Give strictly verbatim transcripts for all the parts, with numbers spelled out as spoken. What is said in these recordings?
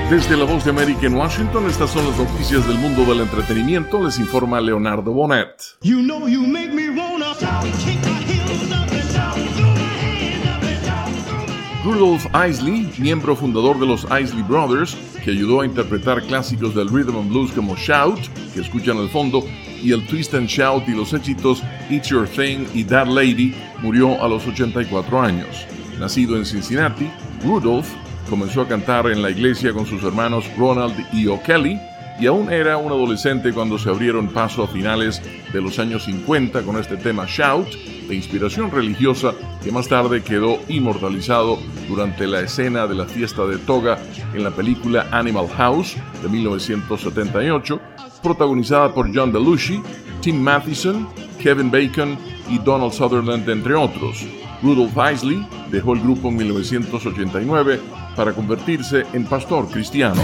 Desde la Voz de América en Washington, estas son las noticias del mundo del entretenimiento. Les informa Leonardo Bonet. You know you make me wanna kick my heels up and down, throw my hands up and down, throw my hands. Rudolph Isley, miembro fundador de los Isley Brothers, que ayudó a interpretar clásicos del rhythm and blues como Shout, que escuchan al fondo, y el Twist and Shout y los éxitos It's Your Thing y That Lady, murió a los ochenta y cuatro años. Nacido en Cincinnati, Rudolph comenzó a cantar en la iglesia con sus hermanos Ronald y O'Kelly, y aún era un adolescente cuando se abrieron paso a finales de los años cincuenta con este tema Shout, de inspiración religiosa, que más tarde quedó inmortalizado durante la escena de la fiesta de toga en la película Animal House de mil novecientos setenta y ocho, protagonizada por John Belushi, Tim Matheson, Kevin Bacon y Donald Sutherland, entre otros. Rudolph Isley dejó el grupo en mil novecientos ochenta y nueve para convertirse en pastor cristiano.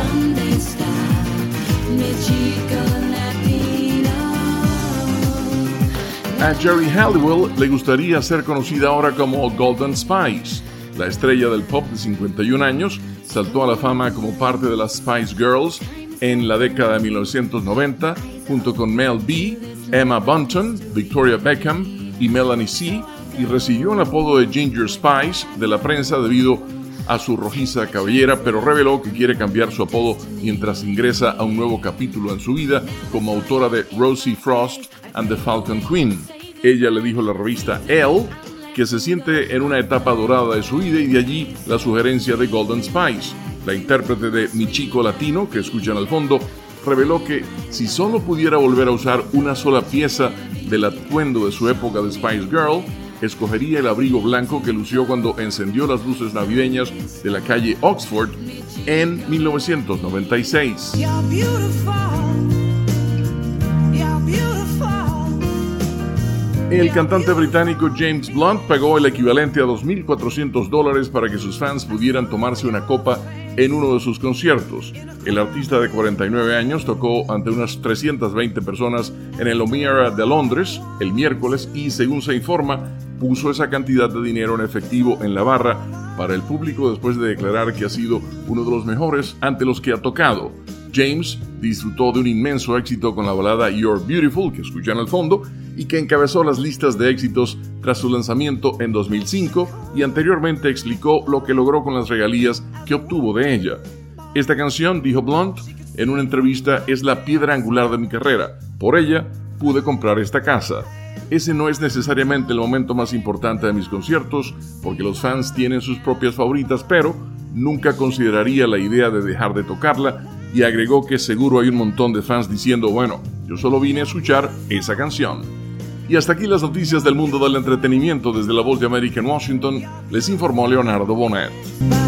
A Jerry Halliwell le gustaría ser conocida ahora como Golden Spice. La estrella del pop de cincuenta y un años saltó a la fama como parte de las Spice Girls en la década de mil novecientos noventa, junto con Mel B, Emma Bunton, Victoria Beckham y Melanie C, y recibió el apodo de Ginger Spice de la prensa debido a su rojiza cabellera, pero reveló que quiere cambiar su apodo mientras ingresa a un nuevo capítulo en su vida como autora de Rosie Frost and the Falcon Queen. Ella le dijo a la revista Elle que se siente en una etapa dorada de su vida, y de allí la sugerencia de Golden Spice. La intérprete de Mi Chico Latino, que escuchan al fondo, reveló que si solo pudiera volver a usar una sola pieza del atuendo de su época de Spice Girl, escogería el abrigo blanco que lució cuando encendió las luces navideñas de la calle Oxford en mil novecientos noventa y seis. El cantante británico James Blunt pagó el equivalente a dos mil cuatrocientos dólares para que sus fans pudieran tomarse una copa en uno de sus conciertos. El artista de cuarenta y nueve años tocó ante unas trescientas veinte personas en el O'Meara de Londres el miércoles y, según se informa, puso esa cantidad de dinero en efectivo en la barra para el público después de declarar que ha sido uno de los mejores ante los que ha tocado. James disfrutó de un inmenso éxito con la balada You're Beautiful, que escuchan al fondo, y que encabezó las listas de éxitos tras su lanzamiento en dos mil cinco, y anteriormente explicó lo que logró con las regalías que obtuvo de ella. Esta canción, dijo Blunt en una entrevista, es la piedra angular de mi carrera. Por ella pude comprar esta casa. Ese no es necesariamente el momento más importante de mis conciertos, porque los fans tienen sus propias favoritas, pero nunca consideraría la idea de dejar de tocarla, y agregó que seguro hay un montón de fans diciendo, bueno, yo solo vine a escuchar esa canción. Y hasta aquí las noticias del mundo del entretenimiento. Desde la Voz de América en Washington, les informó Leonardo Bonet.